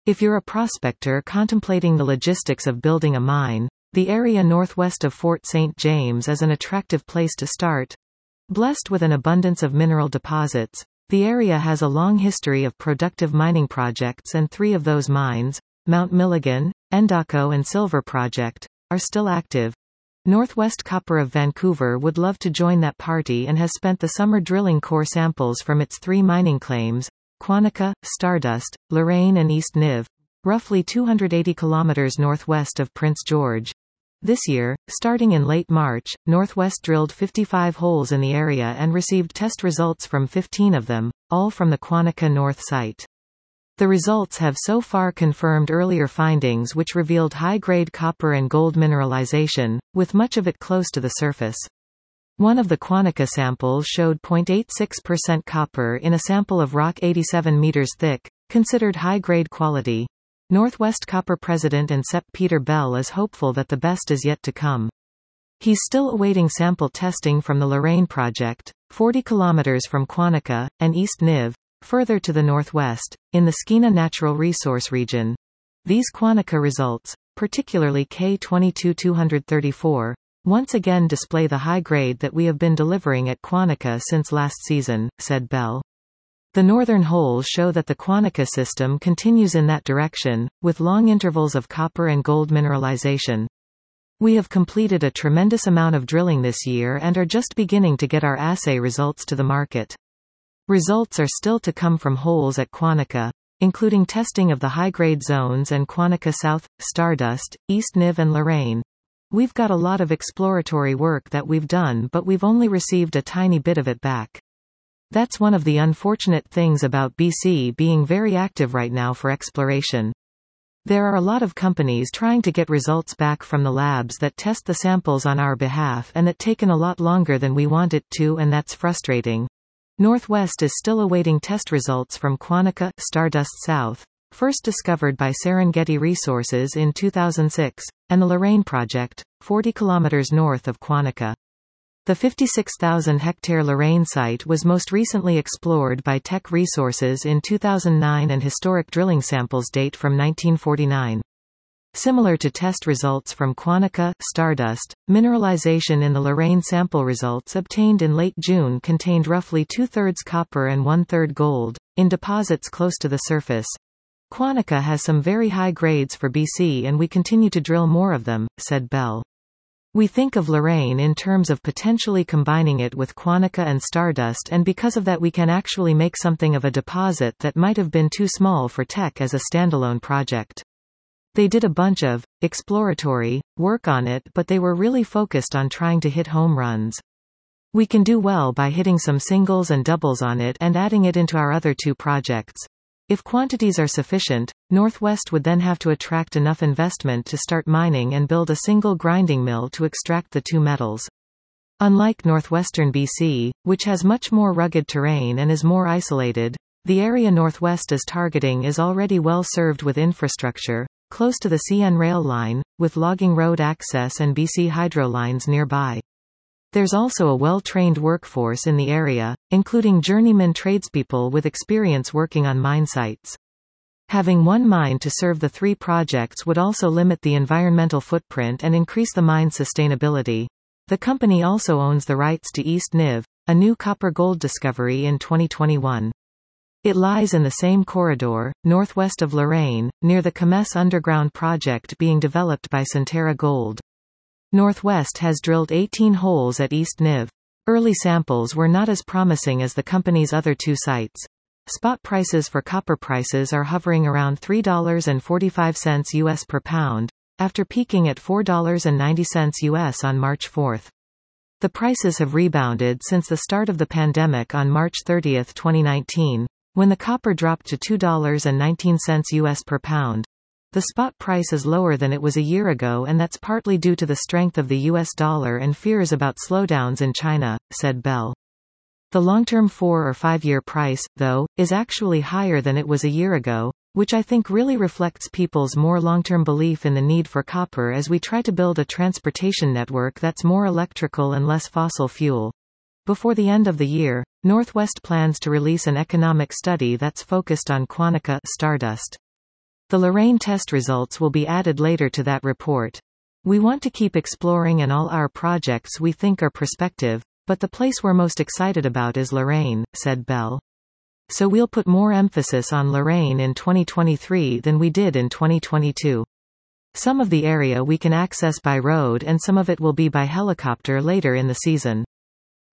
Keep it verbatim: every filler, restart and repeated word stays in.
If you're a prospector contemplating the logistics of building a mine, the area northwest of Fort Saint James is an attractive place to start. Blessed with an abundance of mineral deposits, the area has a long history of productive mining projects, and three of those mines, Mount Milligan, Endako and Silver Project, are still active. Northwest Copper of Vancouver would love to join that party and has spent the summer drilling core samples from its three mining claims, Quantica, Stardust, Lorraine and East Niv, roughly two hundred eighty kilometers northwest of Prince George. This year, starting in late March, Northwest drilled fifty-five holes in the area and received test results from fifteen of them, all from the Quantica North site. The results have so far confirmed earlier findings which revealed high-grade copper and gold mineralization, with much of it close to the surface. One of the Quantica samples showed zero point eight six percent copper in a sample of rock eighty-seven meters thick, considered high-grade quality. Northwest Copper president and S E P Peter Bell is hopeful that the best is yet to come. He's still awaiting sample testing from the Lorraine project, forty kilometers from Quantica, and East Niv, further to the northwest, in the Skeena Natural Resource region. These Quantica results, particularly K twenty-two two thirty-four, once again display the high grade that we have been delivering at Quantica since last season, said Bell. The northern holes show that the Quantica system continues in that direction, with long intervals of copper and gold mineralization. We have completed a tremendous amount of drilling this year and are just beginning to get our assay results to the market. Results are still to come from holes at Quantica, including testing of the high-grade zones and Quantica South, Stardust, East Niv and Lorraine. We've got a lot of exploratory work that we've done, but we've only received a tiny bit of it back. That's one of the unfortunate things about B C being very active right now for exploration. There are a lot of companies trying to get results back from the labs that test the samples on our behalf, and that taken a lot longer than we want it to, and that's frustrating. Northwest is still awaiting test results from Quantica, Stardust South, first discovered by Serengeti Resources in two thousand six, and the Lorraine project, forty kilometers north of Quantica. The fifty-six thousand hectare Lorraine site was most recently explored by Teck Resources in two thousand nine, and historic drilling samples date from nineteen forty-nine. Similar to test results from Quantica, Stardust, mineralization in the Lorraine sample results obtained in late June contained roughly two-thirds copper and one-third gold, in deposits close to the surface. Quantica has some very high grades for B C, and we continue to drill more of them, said Bell. We think of Lorraine in terms of potentially combining it with Quantica and Stardust, and because of that we can actually make something of a deposit that might have been too small for Teck as a standalone project. They did a bunch of exploratory work on it, but they were really focused on trying to hit home runs. We can do well by hitting some singles and doubles on it and adding it into our other two projects. If quantities are sufficient, Northwest would then have to attract enough investment to start mining and build a single grinding mill to extract the two metals. Unlike northwestern B C, which has much more rugged terrain and is more isolated, the area Northwest is targeting is already well served with infrastructure, close to the C N rail line, with logging road access and B C Hydro lines nearby. There's also a well-trained workforce in the area, including journeyman tradespeople with experience working on mine sites. Having one mine to serve the three projects would also limit the environmental footprint and increase the mine's sustainability. The company also owns the rights to East Niv, a new copper-gold discovery in twenty twenty-one. It lies in the same corridor, northwest of Lorraine, near the Kemess underground project being developed by Centerra Gold. Northwest has drilled eighteen holes at East Niv. Early samples were not as promising as the company's other two sites. Spot prices for copper prices are hovering around three dollars and forty-five cents U S per pound, after peaking at four dollars and ninety cents U S on March fourth. The prices have rebounded since the start of the pandemic on March thirtieth twenty nineteen, when the copper dropped to two dollars and nineteen cents U S per pound. The spot price is lower than it was a year ago, and that's partly due to the strength of the U S dollar and fears about slowdowns in China, said Bell. The long-term four- or five-year price, though, is actually higher than it was a year ago, which I think really reflects people's more long-term belief in the need for copper as we try to build a transportation network that's more electrical and less fossil fuel. Before the end of the year, Northwest plans to release an economic study that's focused on Quantica, Stardust. The Lorraine test results will be added later to that report. We want to keep exploring, and all our projects we think are prospective, but the place we're most excited about is Lorraine, said Bell. So we'll put more emphasis on Lorraine in twenty twenty-three than we did in twenty twenty-two. Some of the area we can access by road and some of it will be by helicopter later in the season.